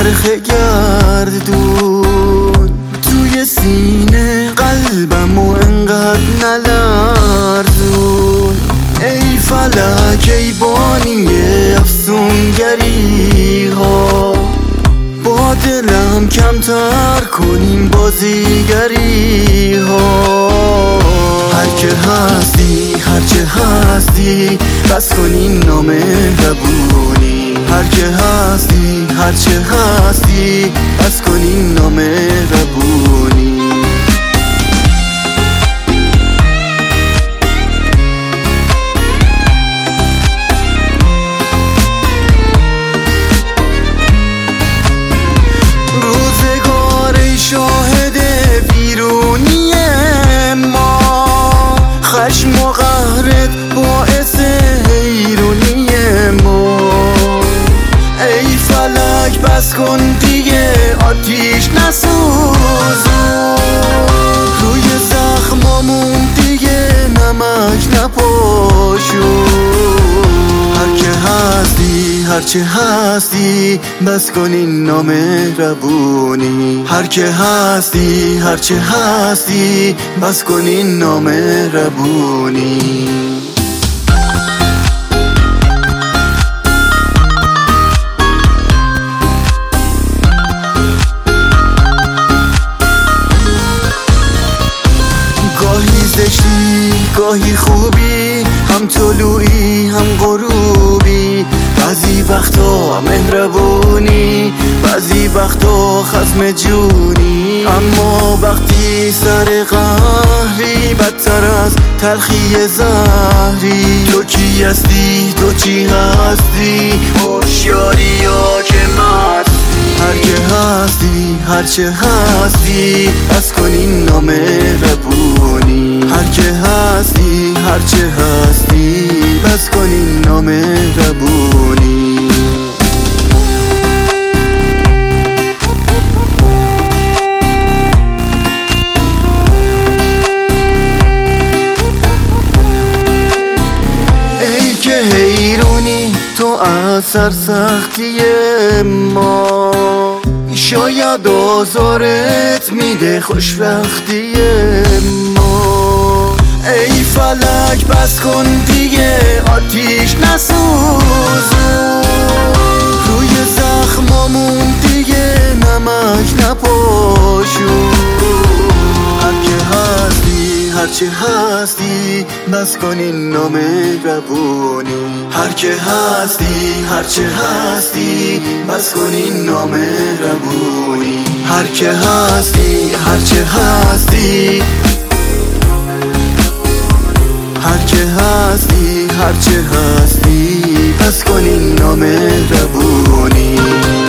چرخ گردون توی سینه قلبمو انقدر نلرزون. ای فلک ای بانی افسونگری ها، با دلم کمتر کنیم بازیگری ها. هر که هستی هرچه هستی بس کنین نامهربونی. هر که هستی هرچه هستی بس کنین نامهربونی. شاهد بیرونی ما، خشم و قهرت باعث حیرونی ما. ای فلک بس کن دیگه آتیش نسوزون، روی زخمامون دیگه نمک نپاشون. هر که هستی هرچه هستی بس کنین نامهربونی. هر که هستی هرچه هستی بس کنین نامهربونی. گاهی زشتی گاهی خوبی، هم طلوعی هم غروبی. بعضی وقتا مهربونی بعضی وقتا خصم جونی. اما وقتی سر قهری بدتر از تلخی زهری. تو کی هستی تو چی هستی هوشیاری ها که مستی. هر که هستی هرچه هستی بس کنین نامهربونی. هر که هستی هرچه هستی بس کنین نامهربونی. ای که حیرونی تو از سرسختی ما، شاید آزارت میده خوشبختی ما. ای فلک بس کن دیگه آتیش نسوزون، روی زخمامون دیگه نمک نپاشون. هر که هستی هرچه هستی بس کنین نامهربونی. هر که هستی هرچه هستی بس کنین نامهربونی. هر که هستی هرچه هستی هر که هستی هرچه هستی بس کنین نامهربونی.